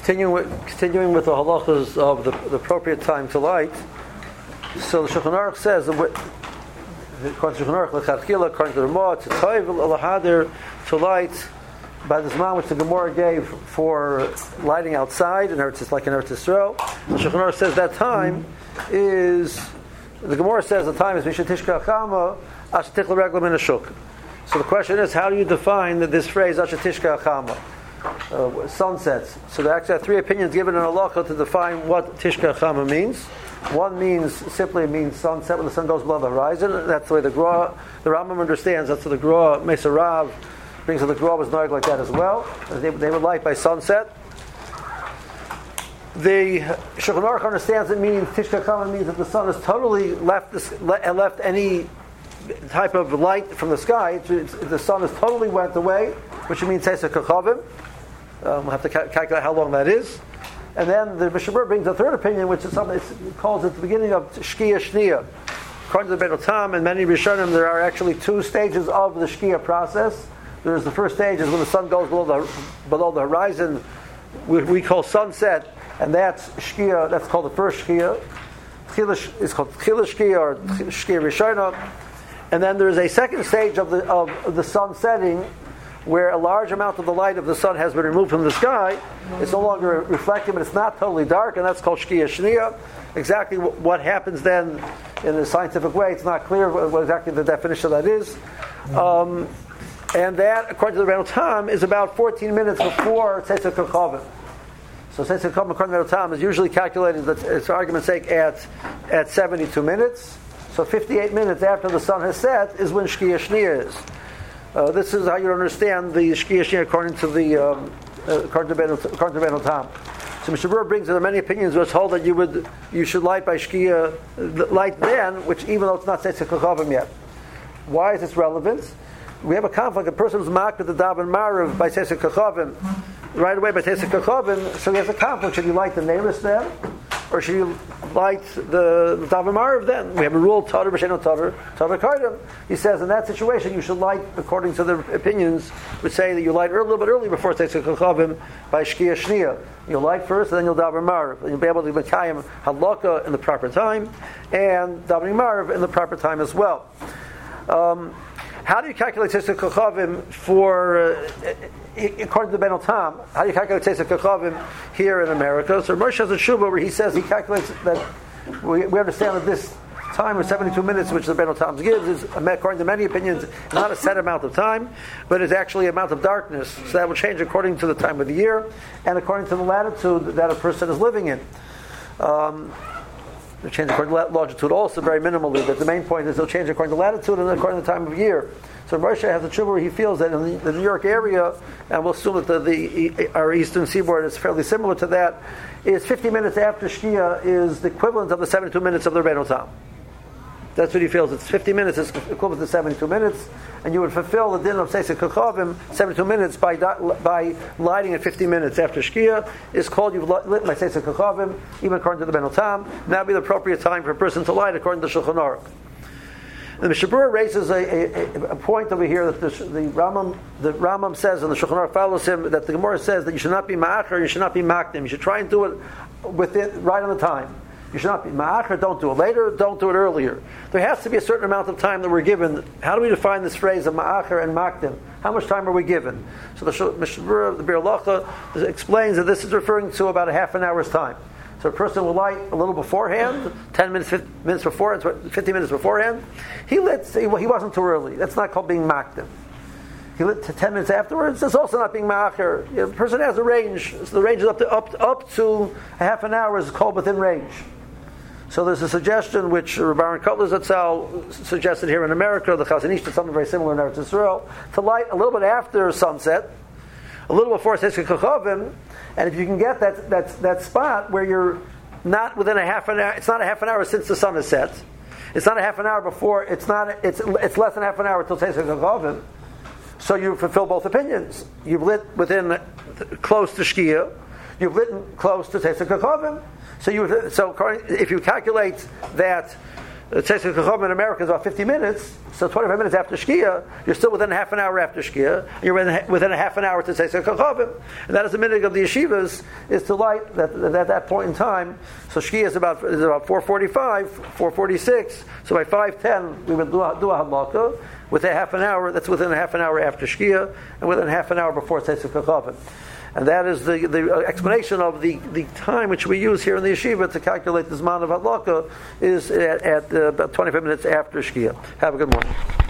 Continuing with the halachas of the appropriate time to light. So the Shulchan Aruch says, according to Shulchan Aruch, according to the Ramah, to toiv al-hadir, to light by the zman which the Gemara gave for lighting outside, and it's like in Eretz Yisrael. The Shulchan Aruch says that time is, the Gemara says the time is Mishat Tishka Chama Asher Tichla Regla Min Hashuk. So the question is, how do you define this phrase Asher Tishka Chama? Sunsets. So there actually are three opinions given in halacha to define what Tishka Chama means. One simply means sunset when the sun goes below the horizon. That's the way the Rambam understands. That's what the Gra Mesa Rav brings. So the Gra was noted like that as well. They would light by sunset. The Shulchan Aruch understands it means Tishka Chama means that the sun has totally left any type of light from the sky. The sun has totally went away, which means Teisah Kachavim. We'll have to calculate how long that is. And then the Mishabur brings a third opinion, which is something it calls at the beginning of Shkia Shnia. According to the Beit Tam and many Rishonim, there are actually two stages of the Shkia process. There's the first stage is when the sun goes below the horizon, we call sunset, and that's Shkia. That's called the first Shkia. It's called Tchila Shkia or Shkia Rishona. And then there is a second stage of the sun setting, where a large amount of the light of the sun has been removed from the sky. It's no longer reflecting, but it's not totally dark, and that's called Shkia Shnia. Exactly what happens then in a scientific way, it's not clear what exactly the definition of that is. And that, according to the Rebbe Tam, is about 14 minutes before Tzetzah Kachavim. So Tzetzah Kachavim, according to the Rebbe Tam, is usually calculated, for argument's sake, at 72 minutes. So 58 minutes after the sun has set is when Shkia Shnia is. This is how you understand the Shkia Shnia according to Beit Tam. So Mishabur brings there are many opinions. We're told that you should light by Shkia light then, which even though it's not Tzetzah Kachavim yet. Why is this relevant? We have a conflict. A person who's marked with the Daven Marav by Tzetzah Kachavim right away by Tzetzah Kachavim, so he has a conflict. Should you light the Neiris then, or should you light the Daven Marav then? We have a rule, Tatar B'Sheno Tatar Kardim. He says in that situation you should light according to the opinions which say that you light a little bit early before Tzetzah Kachavim by Shkia Shnia. You'll light first and then you'll Daven Marav. And you'll be able to Mekayim Halakha in the proper time and Davening Marav in the proper time as well. How do you calculate Tzetzah Kachavim according to the Beit Tam? How do you calculate Tzetzah Kachavim here in America? So Moshe has a shuvah where he says he calculates that we understand that this time of 72 minutes, which the Beit Tam gives, is according to many opinions not a set amount of time, but it's actually amount of darkness. So that will change according to the time of the year and according to the latitude that a person is living in. They'll change according to longitude also, very minimally, but the main point is they'll change according to latitude and according to the time of year. So Moshe has a tshuva where he feels that in the New York area, and we'll assume that our eastern seaboard is fairly similar to that, is 50 minutes after Shkia is the equivalent of the 72 minutes of the Rebbeinu Tam. That's what he feels. It's 50 minutes is equivalent to 72 minutes, and you would fulfill the din of Tzetzah Kachavim 72 minutes by lighting at 50 minutes after Shkia. Is called you've lit my Tzetzah Kachavim, even according to the Rebbeinu Tam. That would be the appropriate time for a person to light according to Shulchan Aruch. The Mishabur raises a point over here that the Rambam says, and the Shulchan Aruch follows him, that the Gemara says that you should not be ma'acher, you should not be makdim. You should try and do it right on the time. You should not be ma'acher, don't do it later, don't do it earlier. There has to be a certain amount of time that we're given. How do we define this phrase of ma'acher and makdim? How much time are we given? So the Mishabur, the Bir Lacha, explains that this is referring to about a half an hour's time. So a person will light a little beforehand, 10 minutes, 50 minutes beforehand, 50 minutes beforehand. He wasn't too early. That's not called being makdim. He lit 10 minutes afterwards. That's also not being ma'acher. The person has a range. So the range is up to a half an hour is called within range. So there's a suggestion which Baron Kotler Zatzal suggested here in America, the Chazon Ish did something very similar in Eretz Yisrael, to light a little bit after sunset, a little before Tzetzah Kachavim, and if you can get that spot where you're not within a half an hour, it's not a half an hour since the sun is set, it's not a half an hour before, it's less than half an hour until Tzetzah Kachavim, so you fulfill both opinions. You've lit within close to Shkia, you've lit close to Tzetzah Kachavim. So if you calculate that Tzeitzei Kachavim in America is about 50 minutes, so 25 minutes after Shkia, you're still within half an hour after Shkia, you're within a half an hour to Tzeitzei Kachavim. And that is the minhag of the yeshivas, is to light that at that point in time. So Shkia is about 4:45, 4:46, so by 5:10 we would do a halakha, with a half an hour, that's within a half an hour after Shkia, and within half an hour before Tzeitzei Kachavim. And that is the explanation of the time which we use here in the yeshiva to calculate the Zman of Hadlaka is at about 25 minutes after Shkia. Have a good morning.